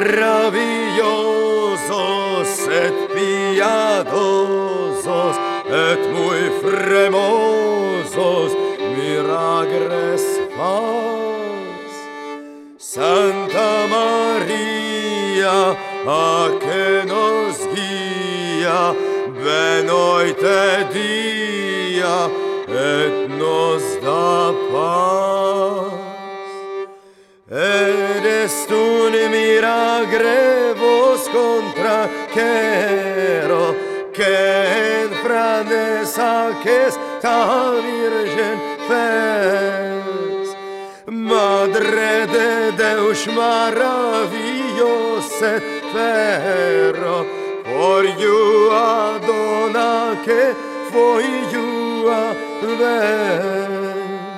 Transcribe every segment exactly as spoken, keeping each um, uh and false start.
maravillosos et piadosos et muy fremosos miragres fas. Santa Maria, a que nos guía, benoite dia et nos da paz. Eres un milagre vos contra quero, que en grandeza que esta Virgen fez. Madre de Deus maravillosa ferro, for you Adona que foi you a vez.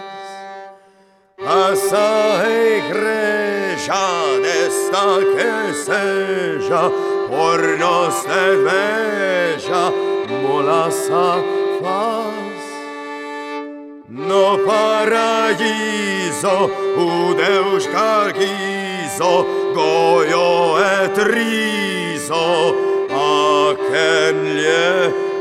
Essa igreja desta que seja por nós de veja molaça faz. No paraíso o Deus carquizo goio et riso a quem lhe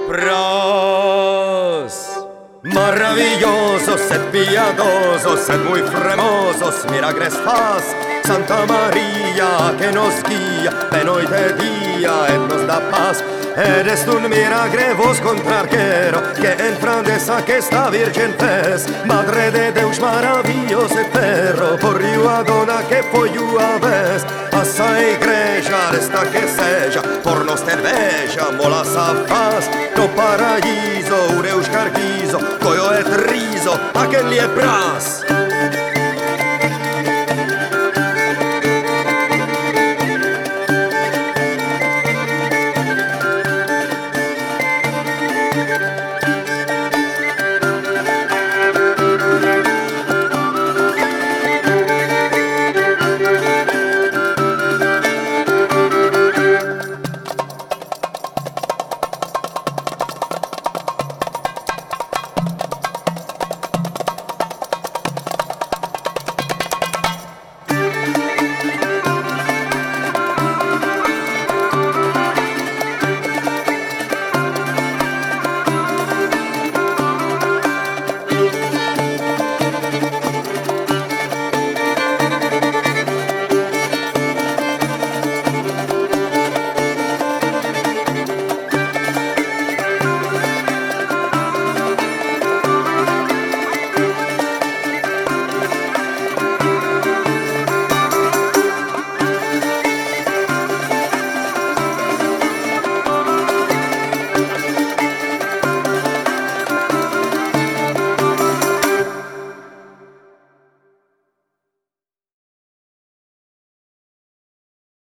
pras. Maravillosos et piadosos et muy fremosos miragres faz. Santa Maria que nos guía de noite e día et nos da paz. Eres un milagre vos contra arquero, que en grandeza que esta Virgen fez. Madre de Deus maravilloso et perro, por you Adona que foi you a vez. Essa igreja desta que seja por nos ter veja molaça faz. No paraíso o Deus carquizo goio et riso a quem lhe pras.